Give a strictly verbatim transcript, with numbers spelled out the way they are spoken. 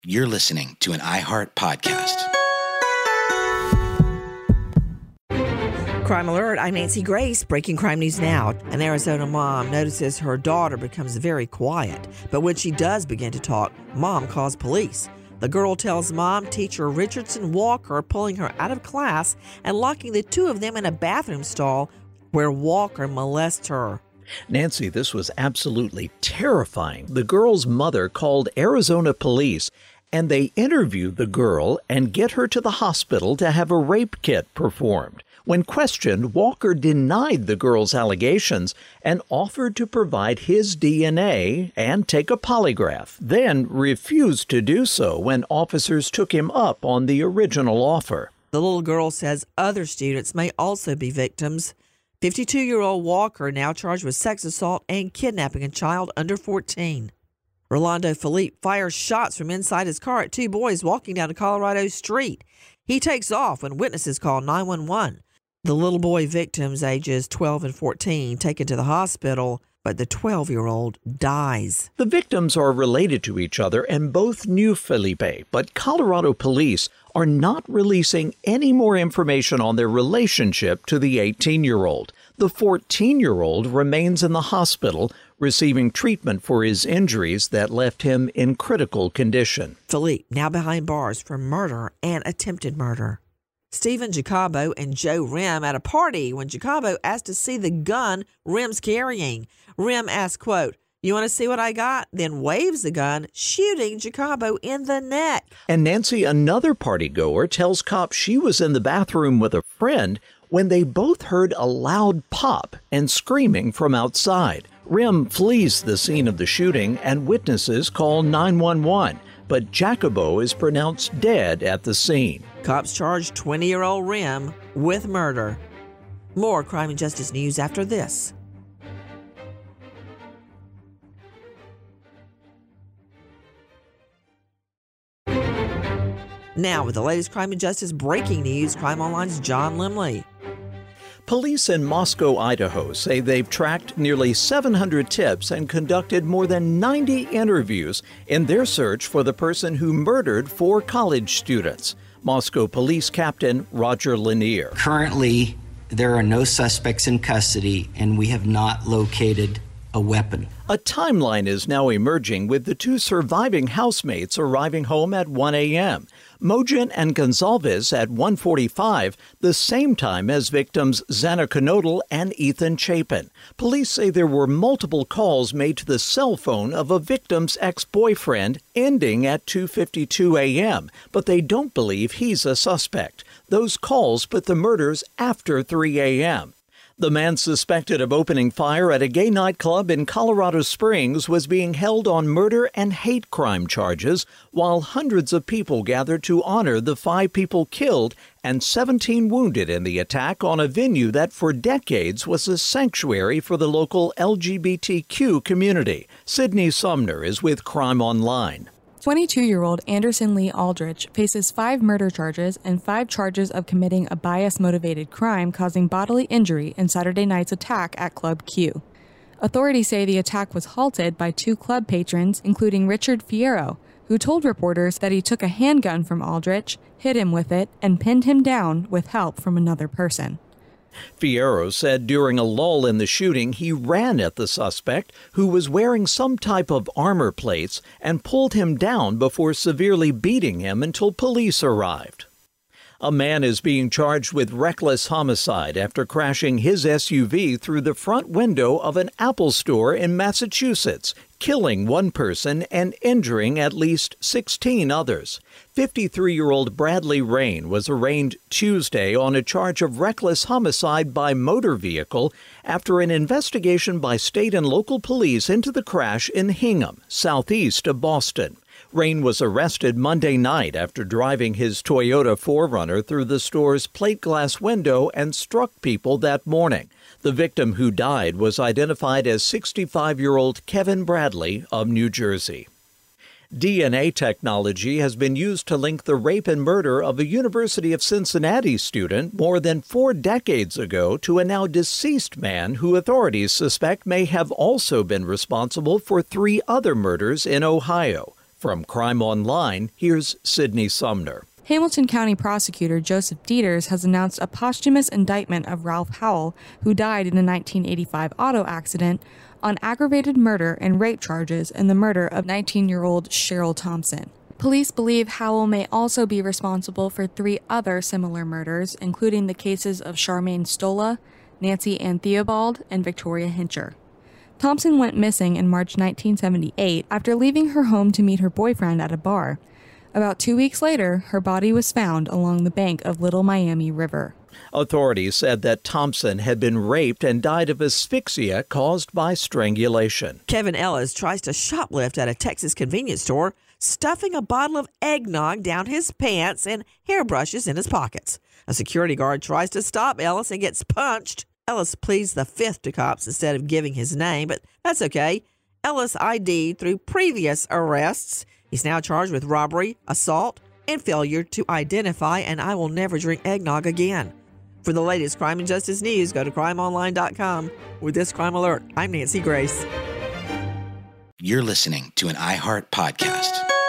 You're listening to an iHeart podcast. Crime Alert, I'm Nancy Grace. Breaking crime news now. An Arizona mom notices her daughter becomes very quiet, but when she does begin to talk, mom calls police. The girl tells mom teacher Richardson Walker pulling her out of class and locking the two of them in a bathroom stall where Walker molests her. Nancy, this was absolutely terrifying. The girl's mother called Arizona police, and they interviewed the girl and get her to the hospital to have a rape kit performed. When questioned, Walker denied the girl's allegations and offered to provide his D N A and take a polygraph, then refused to do so when officers took him up on the original offer. The little girl says other students may also be victims. fifty-two-year-old Walker now charged with sex assault and kidnapping a child under fourteen. Rolando Felipe fires shots from inside his car at two boys walking down a Colorado street. He takes off when witnesses call nine one one. The little boy victims, ages twelve and fourteen, taken to the hospital, but the twelve-year-old dies. The victims are related to each other and both knew Felipe, but Colorado police are not releasing any more information on their relationship to the eighteen-year-old. The fourteen-year-old remains in the hospital, receiving treatment for his injuries that left him in critical condition. Felipe now behind bars for murder and attempted murder. Stephen Jacobo and Joe Rim at a party when Jacobo asked to see the gun Rim's carrying. Rim asked, quote, "You want to see what I got?" Then waves the gun, shooting Jacobo in the neck. And Nancy, another partygoer, tells cops she was in the bathroom with a friend when they both heard a loud pop and screaming from outside. Rim flees the scene of the shooting and witnesses call nine one one, but Jacobo is pronounced dead at the scene. Cops charged twenty-year-old Rim with murder. More crime and justice news after this. Now, with the latest crime and justice breaking news, Crime Online's John Limley. Police in Moscow, Idaho say they've tracked nearly seven hundred tips and conducted more than ninety interviews in their search for the person who murdered four college students. Moscow Police Captain Roger Lanier. Currently, there are no suspects in custody, and we have not located a weapon. A timeline is now emerging with the two surviving housemates arriving home at one a.m. Mojin and Gonzalez at one forty-five, the same time as victims Xana Knodel and Ethan Chapin. Police say there were multiple calls made to the cell phone of a victim's ex-boyfriend ending at two fifty-two a.m., but they don't believe he's a suspect. Those calls put the murders after three a.m. The man suspected of opening fire at a gay nightclub in Colorado Springs was being held on murder and hate crime charges, while hundreds of people gathered to honor the five people killed and seventeen wounded in the attack on a venue that for decades was a sanctuary for the local L G B T Q community. Sydney Sumner is with Crime Online. twenty-two-year-old Anderson Lee Aldrich faces five murder charges and five charges of committing a bias-motivated crime causing bodily injury in Saturday night's attack at Club Q. Authorities say the attack was halted by two club patrons, including Richard Fierro, who told reporters that he took a handgun from Aldrich, hit him with it, and pinned him down with help from another person. Fierro said during a lull in the shooting, he ran at the suspect, who was wearing some type of armor plates, and pulled him down before severely beating him until police arrived. A man is being charged with reckless homicide after crashing his S U V through the front window of an Apple store in Massachusetts, killing one person and injuring at least sixteen others. fifty-three-year-old Bradley Rain was arraigned Tuesday on a charge of reckless homicide by motor vehicle after an investigation by state and local police into the crash in Hingham, southeast of Boston. Rain was arrested Monday night after driving his Toyota four runner through the store's plate glass window and struck people that morning. The victim who died was identified as sixty-five-year-old Kevin Bradley of New Jersey. D N A technology has been used to link the rape and murder of a University of Cincinnati student more than four decades ago to a now deceased man who authorities suspect may have also been responsible for three other murders in Ohio. From Crime Online, here's Sydney Sumner. Hamilton County Prosecutor Joseph Dieters has announced a posthumous indictment of Ralph Howell, who died in a nineteen eighty-five auto accident, on aggravated murder and rape charges in the murder of nineteen-year-old Cheryl Thompson. Police believe Howell may also be responsible for three other similar murders, including the cases of Charmaine Stola, Nancy Ann Theobald, and Victoria Hincher. Thompson went missing in March nineteen seventy-eight after leaving her home to meet her boyfriend at a bar. About two weeks later, her body was found along the bank of Little Miami River. Authorities said that Thompson had been raped and died of asphyxia caused by strangulation. Kevin Ellis tries to shoplift at a Texas convenience store, stuffing a bottle of eggnog down his pants and hairbrushes in his pockets. A security guard tries to stop Ellis and gets punched. Ellis pleads the fifth to cops instead of giving his name, but that's okay. Ellis I D'd through previous arrests. He's now charged with robbery, assault, and failure to identify, and I will never drink eggnog again. For the latest crime and justice news, go to crime online dot com. With this crime alert, I'm Nancy Grace. You're listening to an iHeart podcast.